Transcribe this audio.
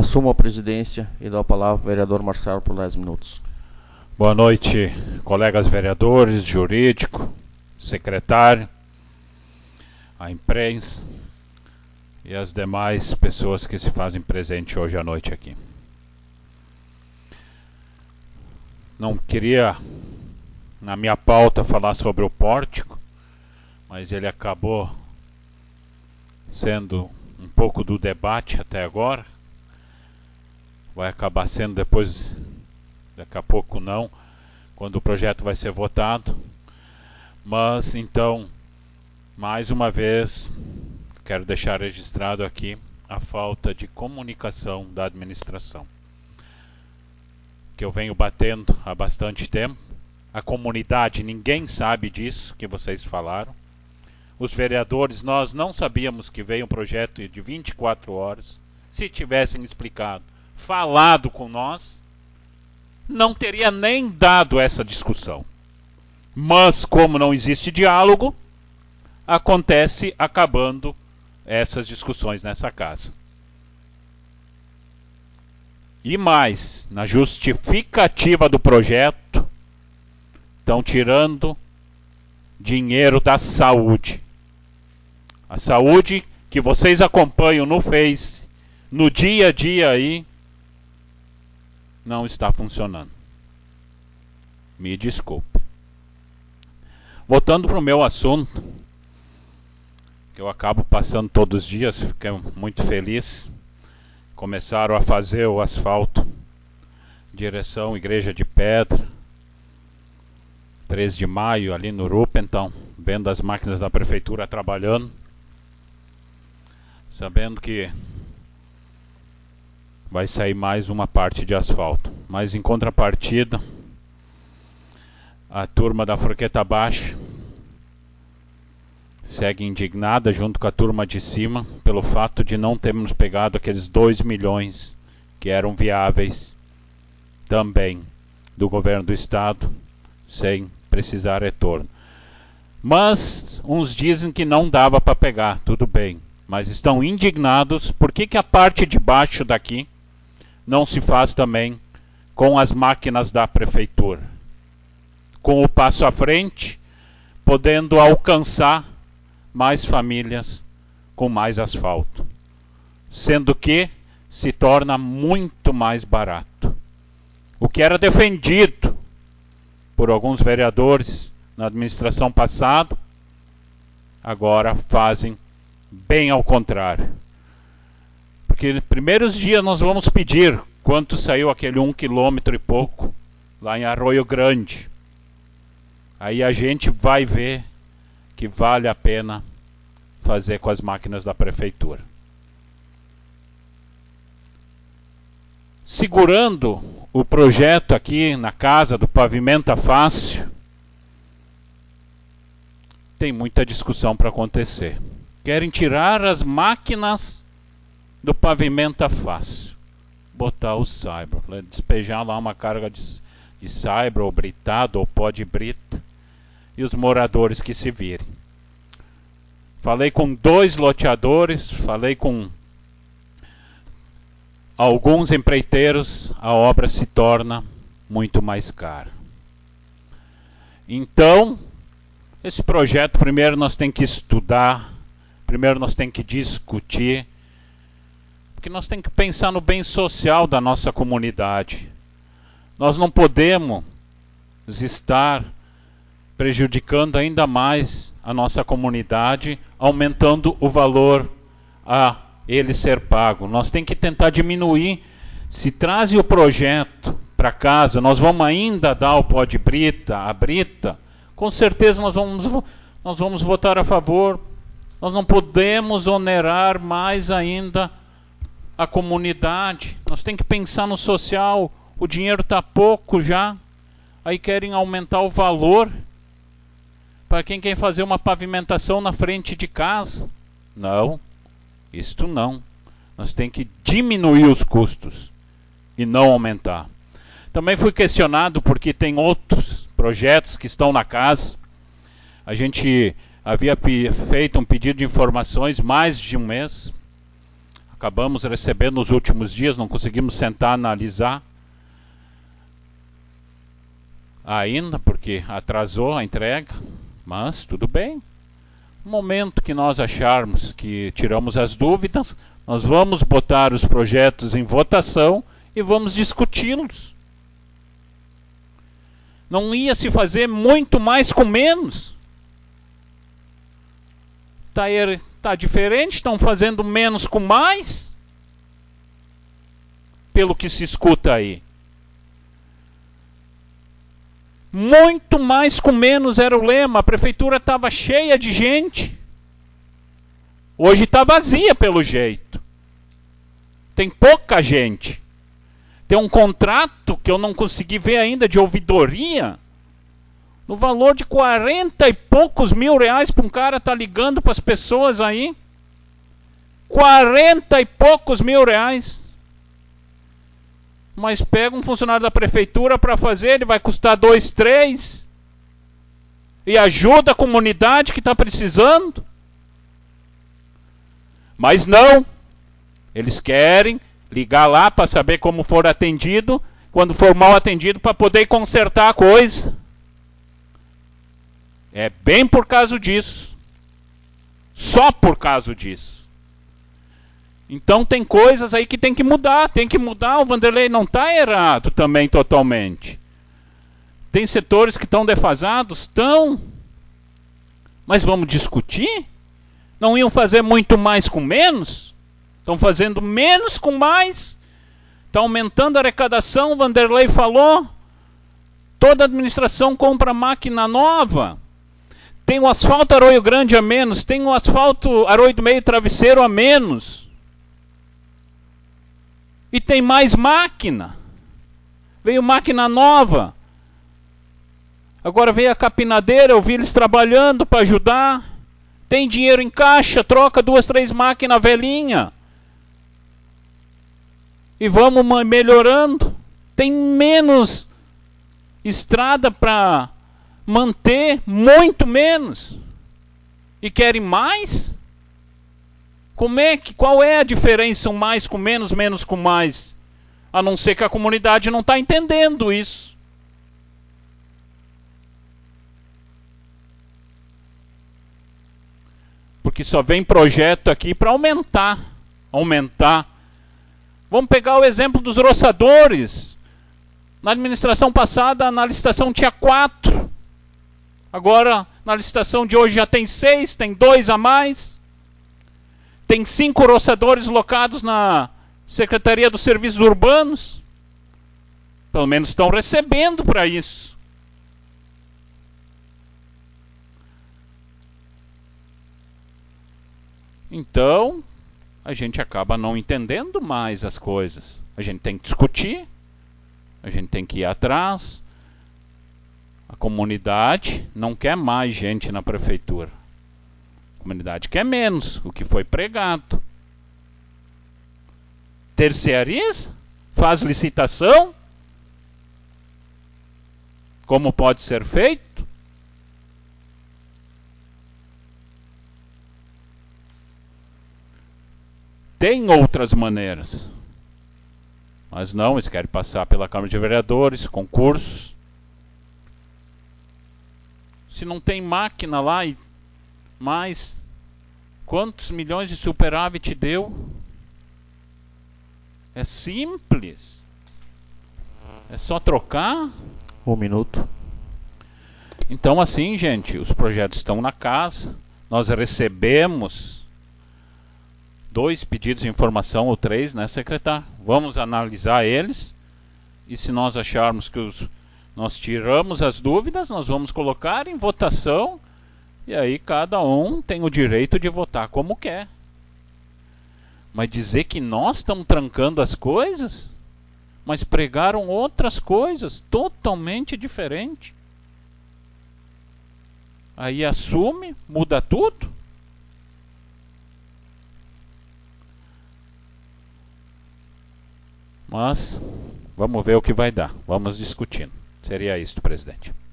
assumo a presidência e dou a palavra ao vereador Marcelo por 10 minutos. Boa noite, colegas vereadores, jurídico, secretário, a imprensa e as demais pessoas que se fazem presente hoje à noite aqui. Não queria, na minha pauta, falar sobre o pórtico, mas ele acabou sendo um pouco do debate até agora. Vai acabar sendo depois, daqui a pouco não, quando o projeto vai ser votado. Mas então, mais uma vez, quero deixar registrado aqui a falta de comunicação da administração, que eu venho batendo há bastante tempo. A comunidade, ninguém sabe disso que vocês falaram. Os vereadores, nós não sabíamos que veio um projeto de 24 horas. Se tivessem explicado, falado com nós, não teria nem dado essa discussão. Mas como não existe diálogo, acontece acabando essas discussões nessa casa. E mais, na justificativa do projeto, estão tirando dinheiro da saúde. A saúde que vocês acompanham no Face, no dia a dia aí, não está funcionando. Me desculpe. Voltando para o meu assunto, que eu acabo passando todos os dias, fiquei muito feliz. Começaram a fazer o asfalto, direção Igreja de Pedra, 3 de maio ali no Rupa, então, vendo as máquinas da prefeitura trabalhando, sabendo que vai sair mais uma parte de asfalto. Mas em contrapartida, a turma da Forqueta Baixa segue indignada junto com a turma de cima pelo fato de não termos pegado aqueles 2 milhões que eram viáveis também do governo do estado sem precisar retorno. Mas uns dizem que não dava para pegar, tudo bem, mas estão indignados por que a parte de baixo daqui não se faz também com as máquinas da prefeitura, com o passo à frente, podendo alcançar mais famílias com mais asfalto, sendo que se torna muito mais barato. O que era defendido por alguns vereadores na administração passada, agora fazem bem ao contrário. Porque nos primeiros dias nós vamos pedir quanto saiu aquele 1 quilômetro e pouco lá em Arroio Grande. Aí a gente vai ver que vale a pena fazer com as máquinas da prefeitura. Segurando o projeto aqui na casa do Pavimenta Fácil, tem muita discussão para acontecer. Querem tirar as máquinas do Pavimenta Fácil, botar o Saibro, despejar lá uma carga de Saibro ou britado ou pó de brita, e os moradores que se virem. Falei com 2 loteadores, falei com alguns empreiteiros, a obra se torna muito mais cara. Então, esse projeto, primeiro nós temos que estudar, primeiro nós temos que discutir, porque nós temos que pensar no bem social da nossa comunidade. Nós não podemos estar prejudicando ainda mais a nossa comunidade, aumentando o valor a ele ser pago. Nós temos que tentar diminuir. Se trazem o projeto para casa, nós vamos ainda dar o pó de brita, a brita, com certeza nós vamos votar a favor. Nós não podemos onerar mais ainda a comunidade. Nós temos que pensar no social. O dinheiro está pouco já. Aí querem aumentar o valor para quem quer fazer uma pavimentação na frente de casa. Não, isto não. Nós temos que diminuir os custos e não aumentar. Também fui questionado porque tem outros projetos que estão na casa. A gente havia feito um pedido de informações mais de um mês. acabamos recebendo nos últimos dias, não conseguimos sentar, analisar ainda, porque atrasou a entrega, mas tudo bem. No momento que nós acharmos que tiramos as dúvidas, nós vamos botar os projetos em votação e vamos discuti-los. Não ia se fazer muito mais com menos. Tá diferente, estão fazendo menos com mais, pelo que se escuta aí. Muito mais com menos era o lema. A prefeitura estava cheia de gente. Hoje está vazia pelo jeito. Tem pouca gente. Tem um contrato que eu não consegui ver ainda de ouvidoria, no valor de 40 e poucos mil reais para um cara estar ligando para as pessoas aí. 40 e poucos mil reais. Mas pega um funcionário da prefeitura para fazer, ele vai custar 2, 3. E ajuda a comunidade que está precisando. Mas não. Eles querem ligar lá para saber como for atendido, quando for mal atendido, para poder consertar a coisa. É bem por causa disso. Só por causa disso. Então tem coisas aí que tem que mudar. Tem que mudar. O Vanderlei não está errado também totalmente. Tem setores que estão defasados? Estão. Mas vamos discutir? Não iam fazer muito mais com menos? Estão fazendo menos com mais? Está aumentando a arrecadação, o Vanderlei falou. Toda a administração compra máquina nova. Tem o asfalto Arroio Grande a menos. Tem o asfalto Arroio do Meio Travesseiro a menos. E tem mais máquina. Veio máquina nova. Agora veio a capinadeira, eu vi eles trabalhando para ajudar. Tem dinheiro em caixa, troca 2, 3 máquinas velhinha. E vamos melhorando. Tem menos estrada para manter, muito menos. E querem mais? Qual é a diferença, um mais com menos, menos com mais? A não ser que a comunidade não está entendendo isso. Porque só vem projeto aqui para aumentar. Vamos pegar o exemplo dos roçadores. Na administração passada, na licitação tinha 4. Agora, na licitação de hoje já tem 6, tem 2 a mais. Tem 5 roçadores locados na Secretaria dos Serviços Urbanos. Pelo menos estão recebendo para isso. Então, a gente acaba não entendendo mais as coisas. A gente tem que discutir. A gente tem que ir atrás. A comunidade não quer mais gente na prefeitura. A comunidade quer menos, o que foi pregado. Terceiriza? Faz licitação? Como pode ser feito? Tem outras maneiras. Mas não, eles querem passar pela Câmara de Vereadores, concursos. Se não tem máquina lá e mais, quantos milhões de superávit deu? É simples. É só trocar. 1 minuto. Então assim, gente, os projetos estão na casa. Nós recebemos 2 pedidos de informação ou 3, né, secretário? Vamos analisar eles. E se nós acharmos que nós tiramos as dúvidas, nós vamos colocar em votação. E aí cada um tem o direito de votar como quer. Mas dizer que nós estamos trancando as coisas, mas pregaram outras coisas totalmente diferentes. Aí assume, muda tudo. Mas vamos ver o que vai dar. Vamos discutindo. Seria isso, presidente.